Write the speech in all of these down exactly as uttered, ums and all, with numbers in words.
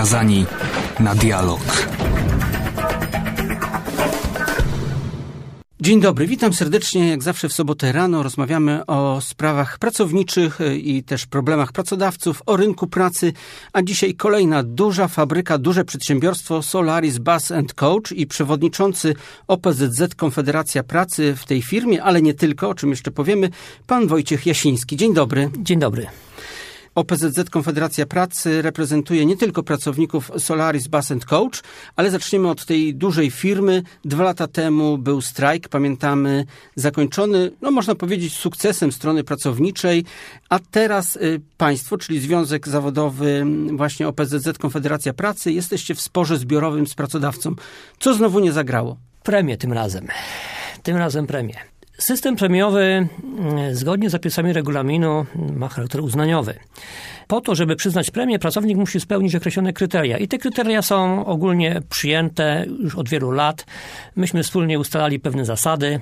skazani na dialog. Dzień dobry, witam serdecznie. Jak zawsze w sobotę rano rozmawiamy o sprawach pracowniczych i też problemach pracodawców, o rynku pracy, a dzisiaj kolejna duża fabryka, duże przedsiębiorstwo Solaris Bus and Coach i przewodniczący O P Z Z Konfederacja Pracy w tej firmie, ale nie tylko, o czym jeszcze powiemy, pan Wojciech Jasiński. Dzień dobry. Dzień dobry. O P Z Z Konfederacja Pracy reprezentuje nie tylko pracowników Solaris Bus and Coach, ale zaczniemy od tej dużej firmy. Dwa lata temu był strajk, pamiętamy, zakończony, no można powiedzieć, sukcesem strony pracowniczej, a teraz y, państwo, czyli Związek Zawodowy właśnie O P Z Z Konfederacja Pracy, jesteście w sporze zbiorowym z pracodawcą. Co znowu nie zagrało? Premię tym razem. Tym razem premię. System premiowy zgodnie z zapisami regulaminu ma charakter uznaniowy. Po to, żeby przyznać premię, pracownik musi spełnić określone kryteria. I te kryteria są ogólnie przyjęte już od wielu lat. Myśmy wspólnie ustalali pewne zasady.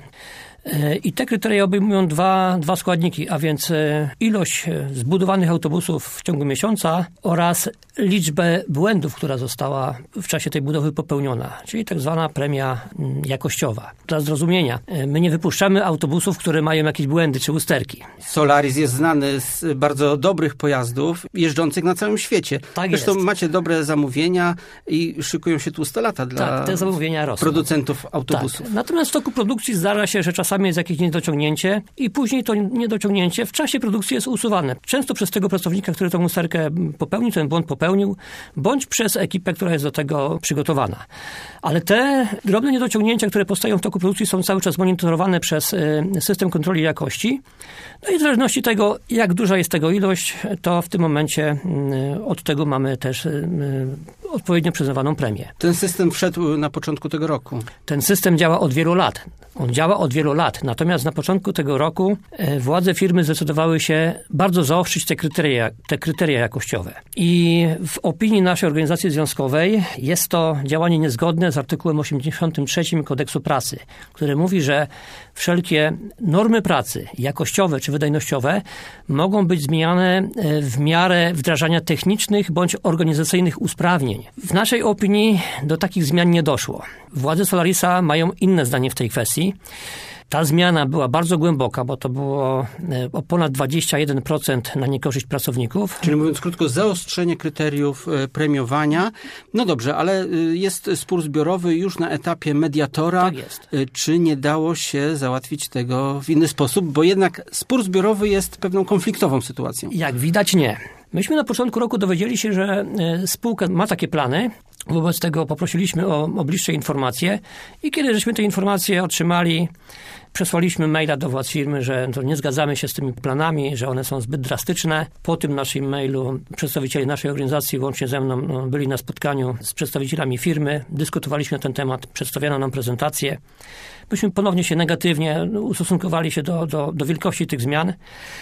I te kryteria obejmują dwa, dwa składniki, a więc ilość zbudowanych autobusów w ciągu miesiąca oraz liczbę błędów, która została w czasie tej budowy popełniona, czyli tak zwana premia jakościowa. Dla zrozumienia, my nie wypuszczamy autobusów, które mają jakieś błędy czy usterki. Solaris jest znany z bardzo dobrych pojazdów jeżdżących na całym świecie. Tak Zresztą jest. macie dobre zamówienia i szykują się tłuste lata dla tak, te zamówienia rosną. producentów autobusów. Tak. Natomiast w toku produkcji zdarza się, że czasami jest jakieś niedociągnięcie i później to niedociągnięcie w czasie produkcji jest usuwane. Często przez tego pracownika, który tą usterkę popełnił, ten błąd popełnił, bądź przez ekipę, która jest do tego przygotowana. Ale te drobne niedociągnięcia, które powstają w toku produkcji, są cały czas monitorowane przez system kontroli jakości. No i w zależności tego, jak duża jest tego ilość, to w tym momencie od tego mamy też odpowiednio przyznawaną premię. Ten system wszedł na początku tego roku. Ten system działa od wielu lat. On działa od wielu lat. Natomiast na początku tego roku władze firmy zdecydowały się bardzo zaostrzyć te kryteria, te kryteria jakościowe. I w opinii naszej organizacji związkowej jest to działanie niezgodne z artykułem osiemdziesiątym trzecim Kodeksu Pracy, który mówi, że wszelkie normy pracy jakościowe czy wydajnościowe mogą być zmieniane w miarę wdrażania technicznych bądź organizacyjnych usprawnień. W naszej opinii do takich zmian nie doszło. Władze Solarisa mają inne zdanie w tej kwestii. Ta zmiana była bardzo głęboka, bo to było o ponad dwadzieścia jeden procent na niekorzyść pracowników. Czyli mówiąc krótko, zaostrzenie kryteriów premiowania. No dobrze, ale jest spór zbiorowy już na etapie mediatora. Tak jest. Czy nie dało się załatwić tego w inny sposób? Bo jednak spór zbiorowy jest pewną konfliktową sytuacją. Jak widać nie. Myśmy na początku roku dowiedzieli się, że spółka ma takie plany. Wobec tego poprosiliśmy o, o bliższe informacje i kiedy żeśmy te informacje otrzymali, przesłaliśmy maila do władz firmy, że to nie zgadzamy się z tymi planami, że one są zbyt drastyczne. Po tym naszym mailu przedstawiciele naszej organizacji, łącznie ze mną, no, byli na spotkaniu z przedstawicielami firmy, dyskutowaliśmy na ten temat, przedstawiano nam prezentację. Myśmy ponownie się negatywnie ustosunkowali się do, do, do wielkości tych zmian.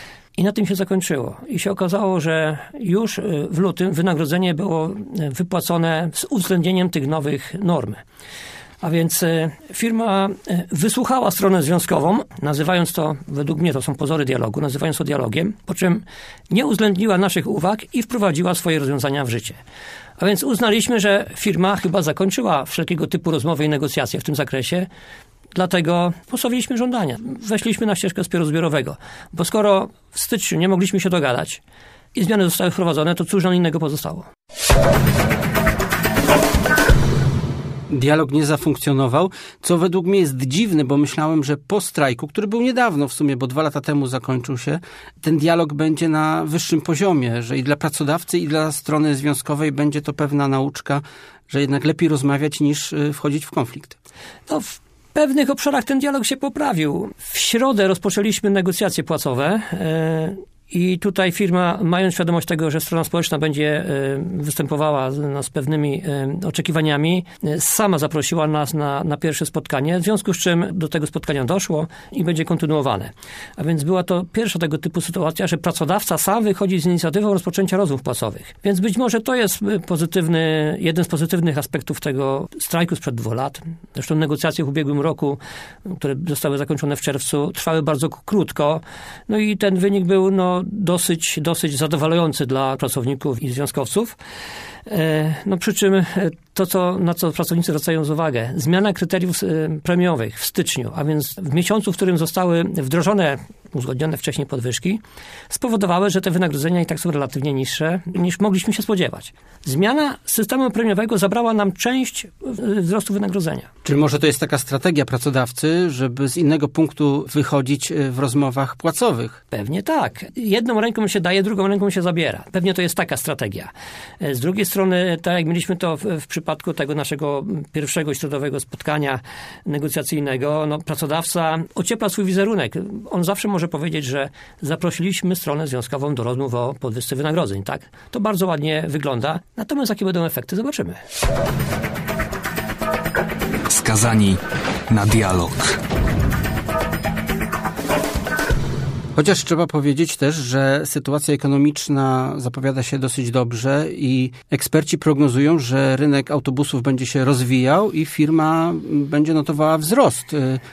I na tym się zakończyło. I się okazało, że już w lutym wynagrodzenie było wypłacone z uwzględnieniem tych nowych norm. A więc firma wysłuchała stronę związkową, nazywając to, według mnie to są pozory dialogu, nazywając to dialogiem, po czym nie uwzględniła naszych uwag i wprowadziła swoje rozwiązania w życie. A więc uznaliśmy, że firma chyba zakończyła wszelkiego typu rozmowy i negocjacje w tym zakresie. Dlatego postawiliśmy żądania. Weszliśmy na ścieżkę sporu zbiorowego. Bo skoro w styczniu nie mogliśmy się dogadać i zmiany zostały wprowadzone, to cóż nam innego pozostało? Dialog nie zafunkcjonował, co według mnie jest dziwne, bo myślałem, że po strajku, który był niedawno w sumie, bo dwa lata temu zakończył się, ten dialog będzie na wyższym poziomie, że i dla pracodawcy, i dla strony związkowej będzie to pewna nauczka, że jednak lepiej rozmawiać niż wchodzić w konflikt. No, w W pewnych obszarach ten dialog się poprawił. W środę rozpoczęliśmy negocjacje płacowe. I tutaj firma, mając świadomość tego, że strona społeczna będzie występowała z pewnymi oczekiwaniami, sama zaprosiła nas na, na pierwsze spotkanie, w związku z czym do tego spotkania doszło i będzie kontynuowane. A więc była to pierwsza tego typu sytuacja, że pracodawca sam wychodzi z inicjatywą rozpoczęcia rozmów płacowych. Więc być może to jest pozytywny, jeden z pozytywnych aspektów tego strajku sprzed dwóch lat. Zresztą negocjacje w ubiegłym roku, które zostały zakończone w czerwcu, trwały bardzo krótko. No i ten wynik był no, no, dosyć, dosyć zadowalający dla pracowników i związkowców. No przy czym to, co, na co pracownicy zwracają uwagę, zmiana kryteriów premiowych w styczniu, a więc w miesiącu, w którym zostały wdrożone, uzgodnione wcześniej podwyżki, spowodowały, że te wynagrodzenia i tak są relatywnie niższe, niż mogliśmy się spodziewać. Zmiana systemu premiowego zabrała nam część wzrostu wynagrodzenia. Czyli może to jest taka strategia pracodawcy, żeby z innego punktu wychodzić w rozmowach płacowych? Pewnie tak. Jedną ręką się daje, drugą ręką się zabiera. Pewnie to jest taka strategia. Z drugiej strony, tak jak mieliśmy to w, w przypadku tego naszego pierwszego środowego spotkania negocjacyjnego, no, pracodawca ociepla swój wizerunek. On zawsze może powiedzieć, że zaprosiliśmy stronę związkową do rozmów o podwyżce wynagrodzeń. Tak? To bardzo ładnie wygląda. Natomiast jakie będą efekty, zobaczymy. Skazani na dialog. Chociaż trzeba powiedzieć też, że sytuacja ekonomiczna zapowiada się dosyć dobrze i eksperci prognozują, że rynek autobusów będzie się rozwijał i firma będzie notowała wzrost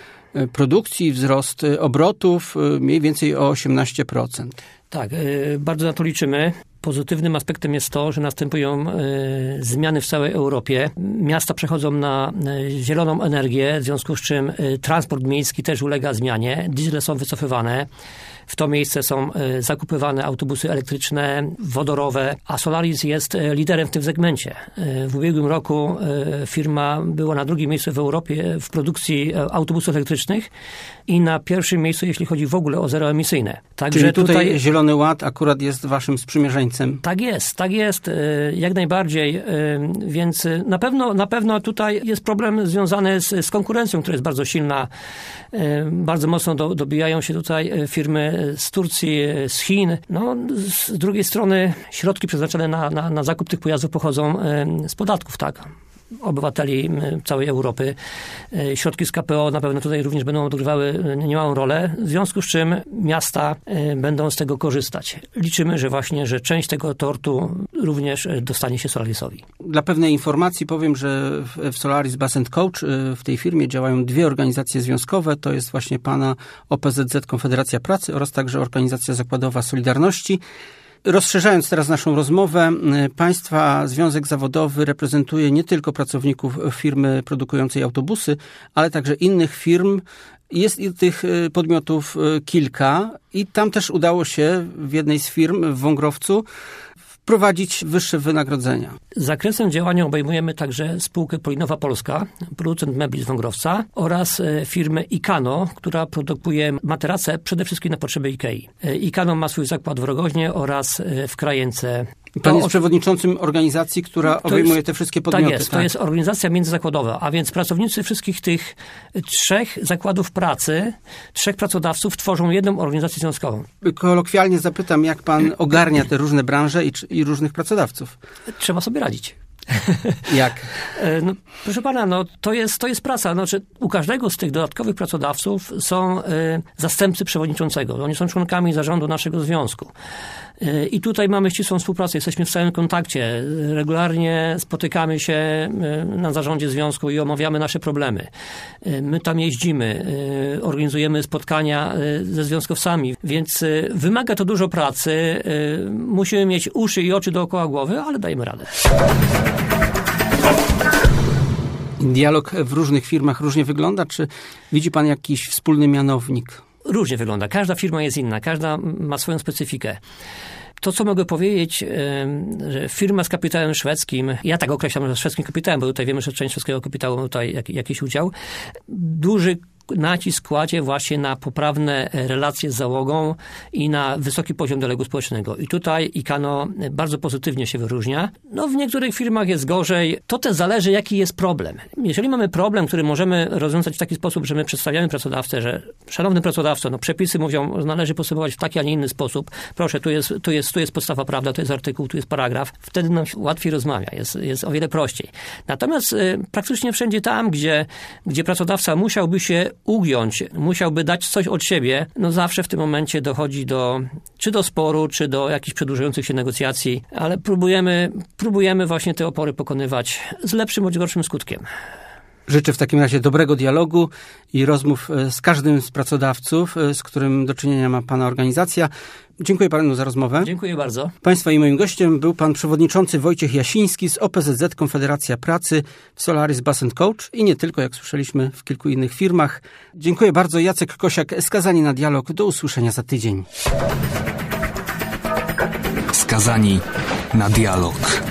produkcji, wzrost obrotów mniej więcej o osiemnaście procent. Tak, bardzo na to liczymy. Pozytywnym aspektem jest to, że następują y, zmiany w całej Europie. Miasta przechodzą na y, zieloną energię, w związku z czym y, transport miejski też ulega zmianie. Diesle są wycofywane. W to miejsce są y, zakupywane autobusy elektryczne, wodorowe, a Solaris jest y, liderem w tym segmencie. Y, w ubiegłym roku y, firma była na drugim miejscu w Europie w produkcji y, autobusów elektrycznych i na pierwszym miejscu, jeśli chodzi w ogóle o zeroemisyjne. Także Czyli tutaj, tutaj Zielony Ład akurat jest waszym sprzymierzeńcem. Tak jest, tak jest, jak najbardziej, więc na pewno, na pewno tutaj jest problem związany z, z konkurencją, która jest bardzo silna. Bardzo mocno do, dobijają się tutaj firmy z Turcji, z Chin. No, z drugiej strony środki przeznaczone na, na, na zakup tych pojazdów pochodzą z podatków, tak? Obywateli całej Europy. Środki z K P O na pewno tutaj również będą odgrywały niemałą rolę, w związku z czym miasta będą z tego korzystać. Liczymy, że właśnie, że część tego tortu również dostanie się Solarisowi. Dla pewnej informacji powiem, że w Solaris Bus and Coach w tej firmie działają dwie organizacje związkowe. To jest właśnie pana O P Z Z Konfederacja Pracy oraz także Organizacja Zakładowa Solidarności. Rozszerzając teraz naszą rozmowę, Państwa Związek Zawodowy reprezentuje nie tylko pracowników firmy produkującej autobusy, ale także innych firm. Jest tych podmiotów kilka i tam też udało się w jednej z firm w Wągrowcu wprowadzić wyższe wynagrodzenia. Zakresem działania obejmujemy także spółkę Polinowa Polska, producent mebli z Wągrowca oraz firmę Ikano, która produkuje materace przede wszystkim na potrzeby Ikei. Ikano ma swój zakład w Rogoźnie oraz w Krajence. Pan jest przewodniczącym organizacji, która obejmuje jest, te wszystkie podmioty. Tak jest, tak? To jest organizacja międzyzakładowa, a więc pracownicy wszystkich tych trzech zakładów pracy, trzech pracodawców tworzą jedną organizację związkową. Kolokwialnie zapytam, jak pan ogarnia te różne branże i, i różnych pracodawców? Trzeba sobie radzić. Jak? No, proszę pana, no, to, jest, to jest praca. Znaczy, u każdego z tych dodatkowych pracodawców są y, zastępcy przewodniczącego. Oni są członkami zarządu naszego związku. Y, I tutaj mamy ścisłą współpracę, jesteśmy w stałym kontakcie. Regularnie spotykamy się y, na zarządzie związku i omawiamy nasze problemy. Y, my tam jeździmy, y, organizujemy spotkania y, ze związkowcami, więc y, wymaga to dużo pracy. Y, musimy mieć uszy i oczy dookoła głowy, ale dajemy radę. Dialog w różnych firmach różnie wygląda? Czy widzi pan jakiś wspólny mianownik? Różnie wygląda. Każda firma jest inna. Każda ma swoją specyfikę. To, co mogę powiedzieć, że firma z kapitałem szwedzkim, ja tak określam, że szwedzkim kapitałem, bo tutaj wiemy, że część szwedzkiego kapitału ma tutaj jakiś udział, duży nacisk kładzie właśnie na poprawne relacje z załogą i na wysoki poziom dialogu społecznego. I tutaj Ikano bardzo pozytywnie się wyróżnia. No w niektórych firmach jest gorzej. To też zależy, jaki jest problem. Jeżeli mamy problem, który możemy rozwiązać w taki sposób, że my przedstawiamy pracodawcę, że szanowny pracodawco, no przepisy mówią, należy postępować w taki, a nie inny sposób. Proszę, tu jest, tu jest, tu jest podstawa prawda, tu jest artykuł, tu jest paragraf. Wtedy nam łatwiej rozmawia. Jest, jest o wiele prościej. Natomiast y, praktycznie wszędzie tam, gdzie, gdzie pracodawca musiałby się ugiąć, musiałby dać coś od siebie, no zawsze w tym momencie dochodzi do, czy do sporu, czy do jakichś przedłużających się negocjacji, ale próbujemy, próbujemy właśnie te opory pokonywać z lepszym bądź gorszym skutkiem. Życzę w takim razie dobrego dialogu i rozmów z każdym z pracodawców, z którym do czynienia ma Pana organizacja. Dziękuję Panu za rozmowę. Dziękuję bardzo. Państwa i moim gościem był Pan Przewodniczący Wojciech Jasiński z O P Z Z Konfederacja Pracy w Solaris Bus and Coach i nie tylko, jak słyszeliśmy, w kilku innych firmach. Dziękuję bardzo. Jacek Kosiak, Skazani na dialog. Do usłyszenia za tydzień. Skazani na dialog.